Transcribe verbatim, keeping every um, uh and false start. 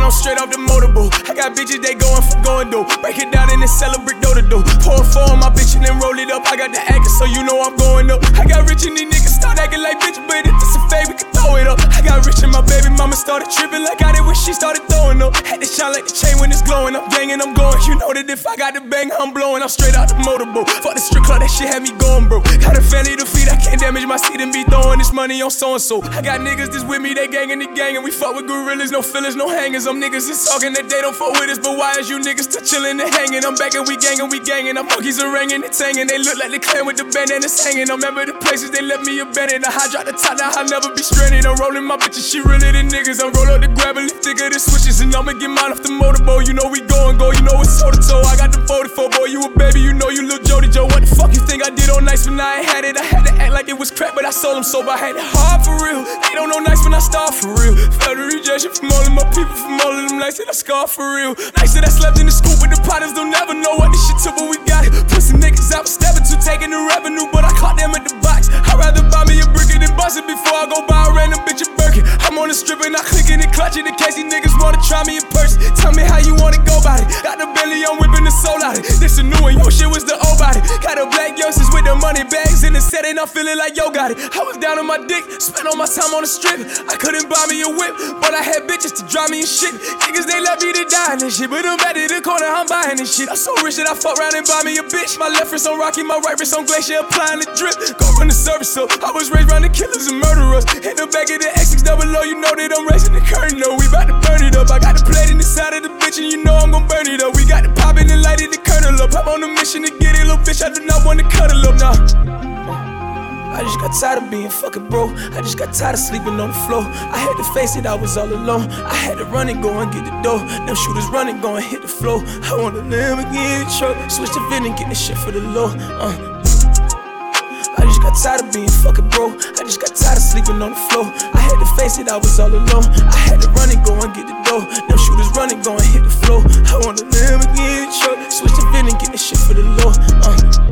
I'm straight off the motorboat. I got bitches, they going for going though. Break it down and then celebrate dough to dough. Pour four on my bitch and then roll it up. I got the acting, so you know I'm going up. I got rich and these niggas start acting like bitch, but if it's a fade, we can throw it up. I got rich and my baby mama started tripping like I did when she started throwing up. Had to shine like the chain when it's glowing. I'm gangin', I'm going. You know that if I got the bang, I'm blowing. I'm straight out the motorboat. Fuck the strip club, that shit had me going, bro. Got a family to feed, I can't damage my seat and be throwing this money on so and so. I got niggas that's with me, they gangin' the gang, and we fuck with gorillas, no fillers, no hangers. I'm niggas that's talking that they don't fuck with us, but why is you niggas still chillin' and hanging? I'm back and we gangin', we gangin'. Our monkeys are ringing and tangin'. They look like they clan with the bandanas hanging. I remember the places they left me abandoned. I high drop the top, now I'll never be stranded. I'm rolling my bitches, she realer than niggas. I roll up the grab and lift thicker than switches, and I'ma get mine off the motorboat. You know we goin' go, you know it's toe to toe. I got the forty-four, boy, you a baby, you know you little Jody Joe. What the fuck you think I did on nights when I ain't had it? I had to act like it was crack, but I sold them sober. I had it hard for real. They don't know nights when I start for real. Felt the rejection from all of my people, from all of them nights that I scarred for real. Nights that I slept in the scoop with the potters, they'll never know what this shit took, but we got it. Pussy niggas out stepping to taking the revenue, but I caught them at the box. I'd rather buy me a brick than bust it before I go buy a random bitch a Birkin. I'm on the strip and I click it and clutch it in case these niggas wanna try me in person. Tell me how you wanna go about it. Got the belly, I'm whipping the soul out it. This a new one, your shit was the old body. Got a black youngsters with the money bags in the set and I'm feeling like yo got it. I was down on my dick, spent all my time on the strip. I couldn't buy me a whip, but I had bitches to drive me and shit. Niggas they left me to die in this shit, but I'm back to the corner, I'm buying this shit. I'm so rich that I fuck around and buy me a bitch. My left wrist on Rocky, my right wrist on Glacier, applying the drip. Go run the service up. I was raised around the killers and murderers. In the back of the X six double O, you know that I'm raising the curtain though. We bout to burn it up. I got the plate in the side of the bitch and you know I'm gon' burn it up. We got the poppin' and lighted the kernel up. I'm on a mission to get it, little bitch. I do not want to cuddle up now. I just got tired of being fucking broke. I just got tired of sleeping on the floor. I had to face it, I was all alone. I had to run and go and get the dough. Them shooters running, go and hit the floor. I want a Lamborghini truck, switch the VIN and get this shit for the low. Uh. I just got tired of being fucking broke. I just got tired of sleeping on the floor. I had to face it, I was all alone. I had to run and go and get the dough. Them shooters running, go and hit the floor. I want a Lamborghini truck, switch the VIN and get this shit for the low. Uh.